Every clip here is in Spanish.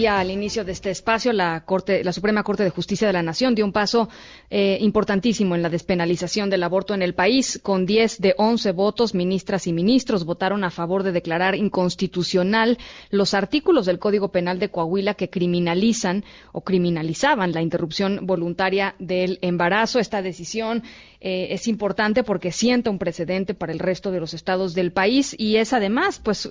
Al inicio de este espacio, la Suprema Corte de Justicia de la Nación dio un paso importantísimo en la despenalización del aborto en el país. Con 10 de 11 votos, ministras y ministros votaron a favor de declarar inconstitucional los artículos del Código Penal de Coahuila que criminalizan o criminalizaban la interrupción voluntaria del embarazo. Esta decisión es importante porque sienta un precedente para el resto de los estados del país y es además, pues,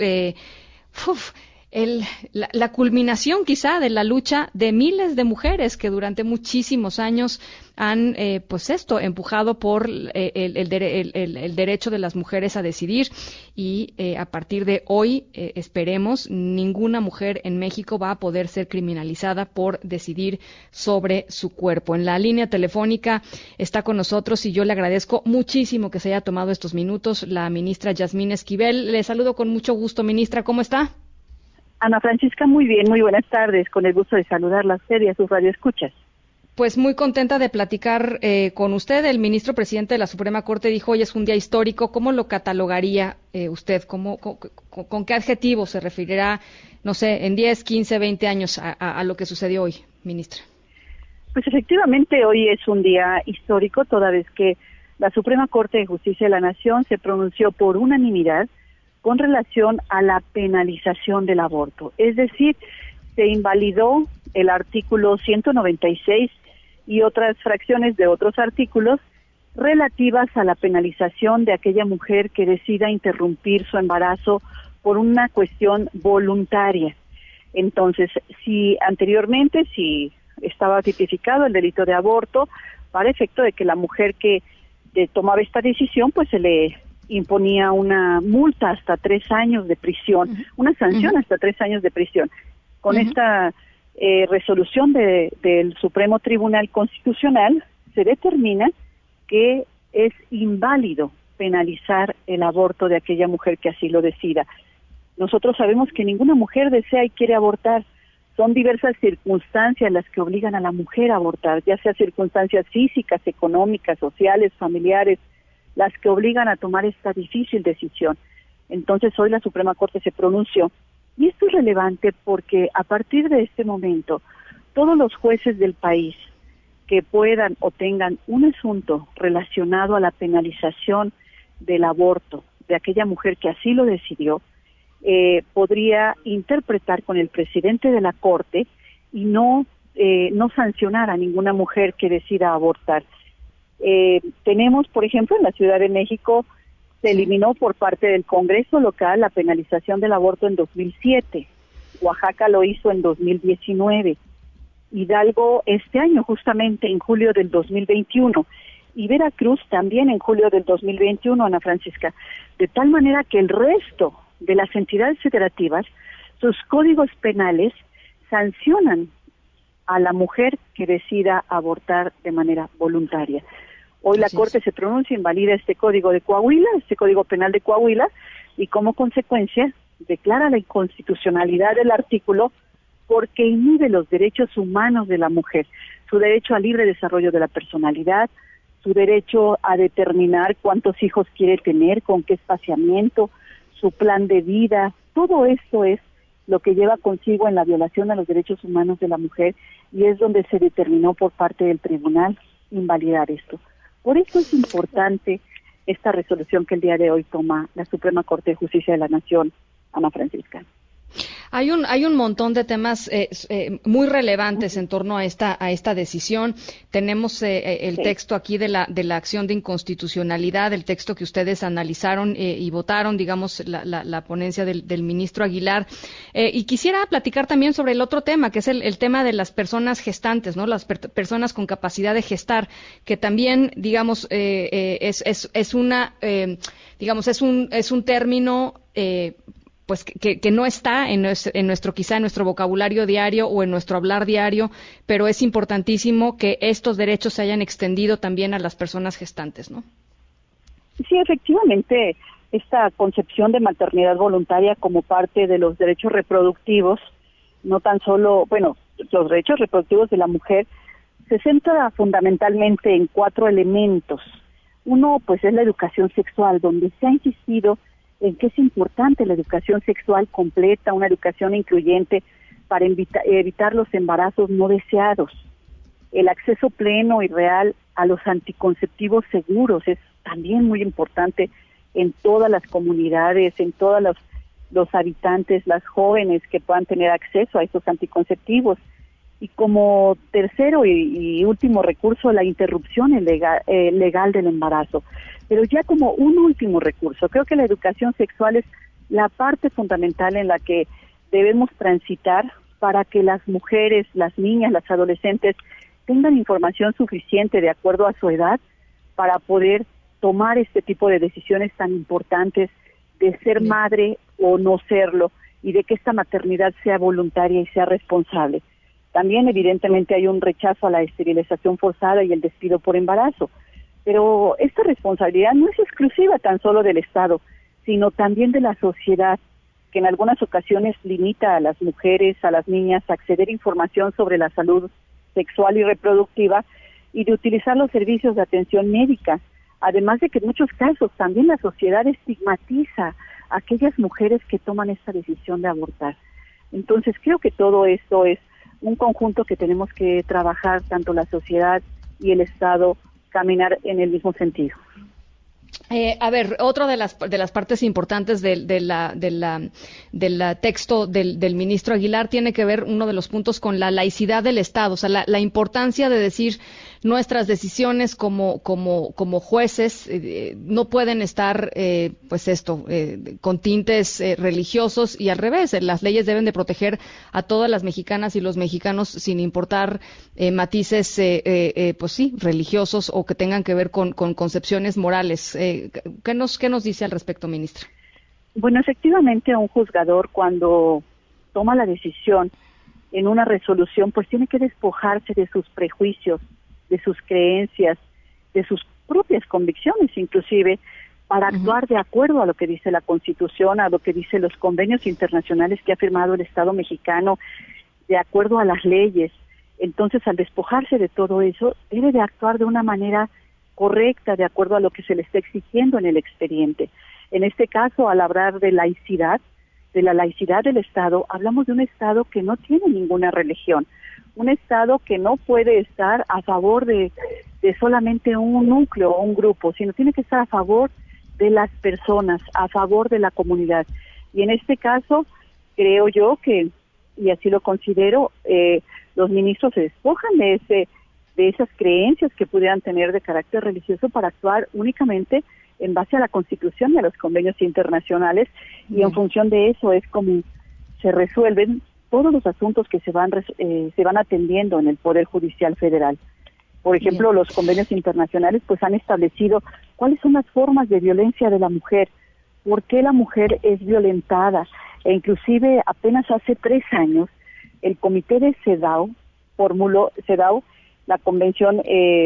la culminación quizá de la lucha de miles de mujeres que durante muchísimos años han empujado por el derecho de las mujeres a decidir y a partir de hoy esperemos ninguna mujer en México va a poder ser criminalizada por decidir sobre su cuerpo. En la línea telefónica está con nosotros y yo le agradezco muchísimo que se haya tomado estos minutos la ministra Yasmín Esquivel. Le saludo con mucho gusto, ministra, ¿cómo está? Ana Francisca, muy bien, muy buenas tardes, con el gusto de saludarla a usted y a sus radioescuchas. Pues muy contenta de platicar con usted. El ministro presidente de la Suprema Corte dijo hoy es un día histórico. ¿Cómo lo catalogaría usted? ¿Con qué adjetivo se referirá, no sé, en 10, 15, 20 años a lo que sucedió hoy, ministra? Pues efectivamente hoy es un día histórico, toda vez que la Suprema Corte de Justicia de la Nación se pronunció por unanimidad con relación a la penalización del aborto. Es decir, se invalidó el artículo 196 y otras fracciones de otros artículos relativas a la penalización de aquella mujer que decida interrumpir su embarazo por una cuestión voluntaria. Entonces, si anteriormente estaba tipificado el delito de aborto, para efecto de que la mujer que tomaba esta decisión, pues se le imponía una multa hasta 3 años de prisión, una sanción hasta 3 años de prisión. Con esta resolución del Supremo Tribunal Constitucional se determina que es inválido penalizar el aborto de aquella mujer que así lo decida. Nosotros sabemos que ninguna mujer desea y quiere abortar. Son diversas circunstancias las que obligan a la mujer a abortar, ya sea circunstancias físicas, económicas, sociales, familiares, las que obligan a tomar esta difícil decisión. Entonces hoy la Suprema Corte se pronunció y esto es relevante porque a partir de este momento todos los jueces del país que puedan o tengan un asunto relacionado a la penalización del aborto de aquella mujer que así lo decidió, podría interpretar con el presidente de la Corte y no sancionar a ninguna mujer que decida abortar. Tenemos, por ejemplo, en la Ciudad de México se eliminó por parte del Congreso local la penalización del aborto en 2007, Oaxaca lo hizo en 2019, Hidalgo este año justamente en julio del 2021 y Veracruz también en julio del 2021, Ana Francisca, de tal manera que el resto de las entidades federativas, sus códigos penales sancionan a la mujer que decida abortar de manera voluntaria. Hoy la Corte se pronuncia, invalida este código de Coahuila, este código penal de Coahuila, y como consecuencia declara la inconstitucionalidad del artículo porque inhibe los derechos humanos de la mujer, su derecho al libre desarrollo de la personalidad, su derecho a determinar cuántos hijos quiere tener, con qué espaciamiento, su plan de vida. Todo esto es lo que lleva consigo en la violación a los derechos humanos de la mujer y es donde se determinó por parte del tribunal invalidar esto. Por eso es importante esta resolución que el día de hoy toma la Suprema Corte de Justicia de la Nación, Ana Francisca. Hay un montón de temas muy relevantes en torno a esta decisión. Tenemos el texto aquí de la acción de inconstitucionalidad, el texto que ustedes analizaron y votaron, digamos, la ponencia del ministro Aguilar. Y quisiera platicar también sobre el otro tema, que es el tema de las personas gestantes, ¿no? Las personas con capacidad de gestar, que también, digamos, es un término pues que no está en nuestro vocabulario diario o en nuestro hablar diario, pero es importantísimo que estos derechos se hayan extendido también a las personas gestantes, ¿no? Sí, efectivamente, esta concepción de maternidad voluntaria como parte de los derechos reproductivos, no tan solo, los derechos reproductivos de la mujer, se centra fundamentalmente en 4 elementos. Uno, pues, es la educación sexual, donde se ha insistido en que es importante la educación sexual completa, una educación incluyente para evitar los embarazos no deseados. El acceso pleno y real a los anticonceptivos seguros es también muy importante en todas las comunidades, en todos los habitantes, las jóvenes que puedan tener acceso a estos anticonceptivos. Y como tercero y último recurso, la interrupción legal del embarazo. Pero ya como un último recurso, creo que la educación sexual es la parte fundamental en la que debemos transitar para que las mujeres, las niñas, las adolescentes tengan información suficiente de acuerdo a su edad para poder tomar este tipo de decisiones tan importantes de ser madre o no serlo, y de que esta maternidad sea voluntaria y sea responsable. También, evidentemente, hay un rechazo a la esterilización forzada y el despido por embarazo, pero esta responsabilidad no es exclusiva tan solo del Estado, sino también de la sociedad, que en algunas ocasiones limita a las mujeres, a las niñas, a acceder a información sobre la salud sexual y reproductiva y de utilizar los servicios de atención médica. Además de que en muchos casos también la sociedad estigmatiza a aquellas mujeres que toman esta decisión de abortar. Entonces creo que todo esto es un conjunto que tenemos que trabajar, tanto la sociedad y el Estado, caminar en el mismo sentido. A ver, otra de las partes importantes del texto del ministro Aguilar tiene que ver, uno de los puntos, con la laicidad del Estado, o sea, la importancia de decir nuestras decisiones como jueces no pueden estar, con tintes religiosos, y al revés, las leyes deben de proteger a todas las mexicanas y los mexicanos sin importar matices, religiosos o que tengan que ver con concepciones morales. ¿Qué nos dice al respecto, ministra? Bueno, efectivamente, un juzgador, cuando toma la decisión en una resolución, pues tiene que despojarse de sus prejuicios, de sus creencias, de sus propias convicciones, inclusive, para actuar de acuerdo a lo que dice la Constitución, a lo que dicen los convenios internacionales que ha firmado el Estado mexicano, de acuerdo a las leyes. Entonces, al despojarse de todo eso, debe de actuar de una manera correcta, de acuerdo a lo que se le está exigiendo en el expediente. En este caso, al hablar de laicidad, de la laicidad del Estado, hablamos de un Estado que no tiene ninguna religión, un Estado que no puede estar a favor de solamente un núcleo o un grupo, sino tiene que estar a favor de las personas, a favor de la comunidad. Y en este caso, creo yo que, y así lo considero, los ministros se despojan de esas creencias que pudieran tener de carácter religioso para actuar únicamente en base a la Constitución y a los convenios internacionales, y en función de eso es como se resuelven todos los asuntos que se van atendiendo en el Poder Judicial Federal. Por ejemplo, los convenios internacionales pues han establecido cuáles son las formas de violencia de la mujer, por qué la mujer es violentada, e inclusive apenas hace 3 años el Comité de CEDAW formuló la convención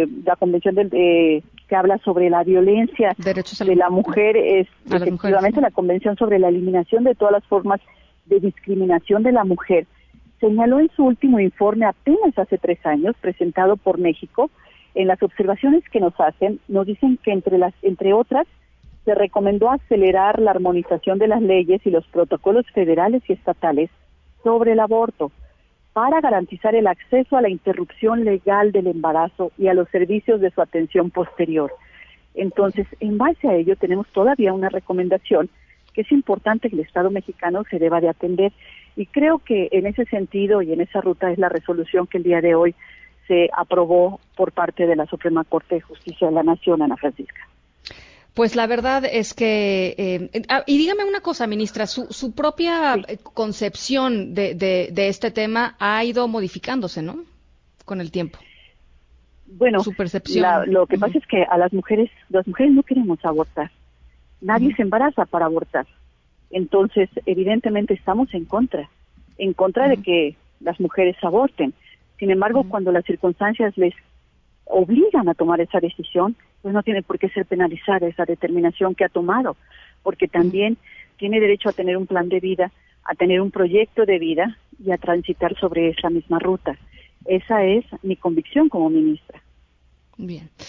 que habla sobre la violencia de la mujer, es efectivamente la Convención sobre la eliminación de todas las formas de discriminación de la mujer. Señaló en su último informe, apenas hace 3 años, presentado por México, en las observaciones que nos hacen, nos dicen que entre otras, se recomendó acelerar la armonización de las leyes y los protocolos federales y estatales sobre el aborto, para garantizar el acceso a la interrupción legal del embarazo y a los servicios de su atención posterior. Entonces, en base a ello, tenemos todavía una recomendación que es importante que el Estado mexicano se deba de atender, y creo que en ese sentido y en esa ruta es la resolución que el día de hoy se aprobó por parte de la Suprema Corte de Justicia de la Nación, Ana Francisca. Pues la verdad es que, y dígame una cosa, ministra, su propia concepción de este tema ha ido modificándose, ¿no? Con el tiempo. Bueno, su percepción. Lo que pasa es que a las mujeres no queremos abortar. Nadie se embaraza para abortar. Entonces, evidentemente estamos en contra de que las mujeres aborten. Sin embargo, cuando las circunstancias les obligan a tomar esa decisión, pues no tiene por qué ser penalizada esa determinación que ha tomado, porque también tiene derecho a tener un plan de vida, a tener un proyecto de vida y a transitar sobre esa misma ruta. Esa es mi convicción como ministra. Bien.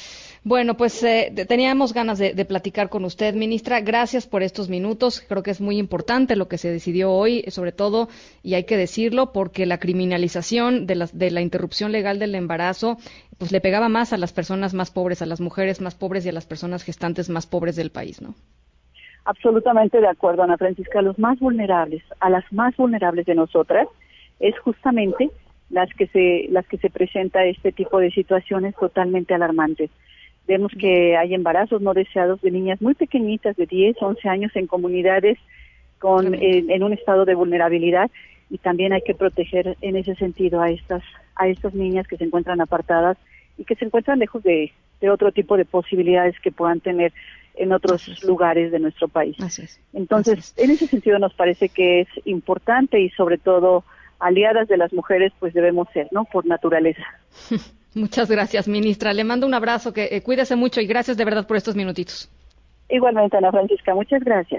Bueno, pues teníamos ganas de platicar con usted, ministra. Gracias por estos minutos. Creo que es muy importante lo que se decidió hoy, sobre todo, y hay que decirlo, porque la criminalización de la interrupción legal del embarazo, pues le pegaba más a las personas más pobres, a las mujeres más pobres y a las personas gestantes más pobres del país, ¿no? Absolutamente de acuerdo, Ana Francisca. Los más vulnerables, a las más vulnerables de nosotras, es justamente las que se presenta este tipo de situaciones totalmente alarmantes. Vemos que hay embarazos no deseados de niñas muy pequeñitas de 10, 11 años en comunidades en un estado de vulnerabilidad, y también hay que proteger en ese sentido a estas niñas que se encuentran apartadas y que se encuentran lejos de otro tipo de posibilidades que puedan tener en otros lugares de nuestro país. Entonces, en ese sentido nos parece que es importante, y sobre todo aliadas de las mujeres pues debemos ser, ¿no? Por naturaleza. Muchas gracias, ministra. Le mando un abrazo, que cuídese mucho y gracias de verdad por estos minutitos. Igualmente, Ana Francisca, muchas gracias.